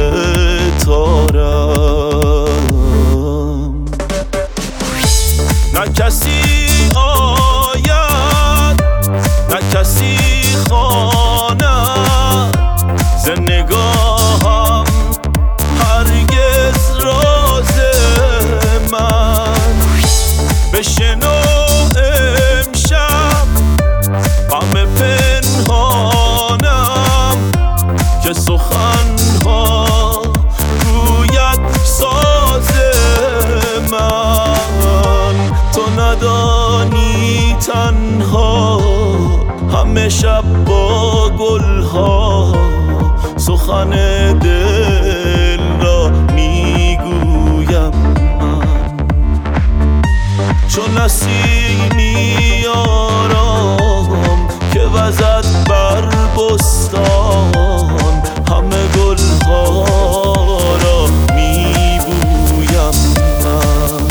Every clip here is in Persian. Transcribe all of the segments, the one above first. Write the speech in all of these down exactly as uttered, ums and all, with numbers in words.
ستارم. نه کسی آید نه کسی خواند ز نگاهم هرگز راز من. بشنو امشب غم پنهانم که سخنها گوید ساز من. تو ندانی تنها همه شب با گلها سخن دل را میگویم من. چون نسیمی آرام که وزد بر بستان همه گلها را میبویم من.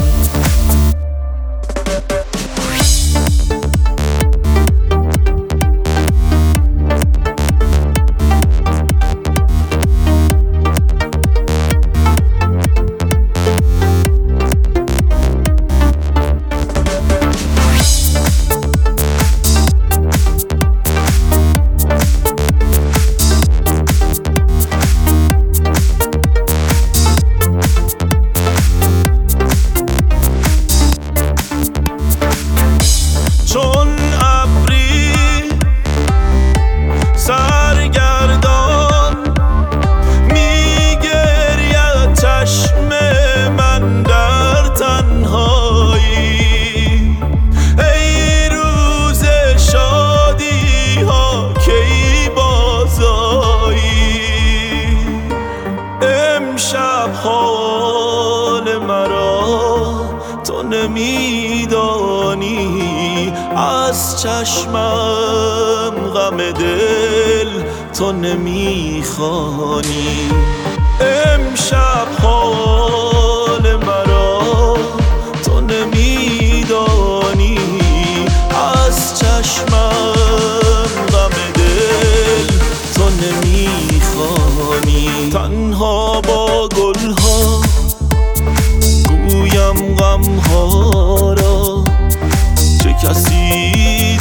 چون ابری سرگردان میگرید چشم من در تنهایی. ای روز شادی ها کی بازایی. امشب حال مرا تو نمیدانی، از چشمم غم دل تو نمیخوانی. امشب حال مرا تو نمیدانی، از چشمم غم دل تو نمیخوانی. تنها با گلها گویم غمها را، چه کسی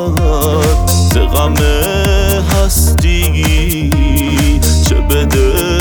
داند ز غم هستی چه بده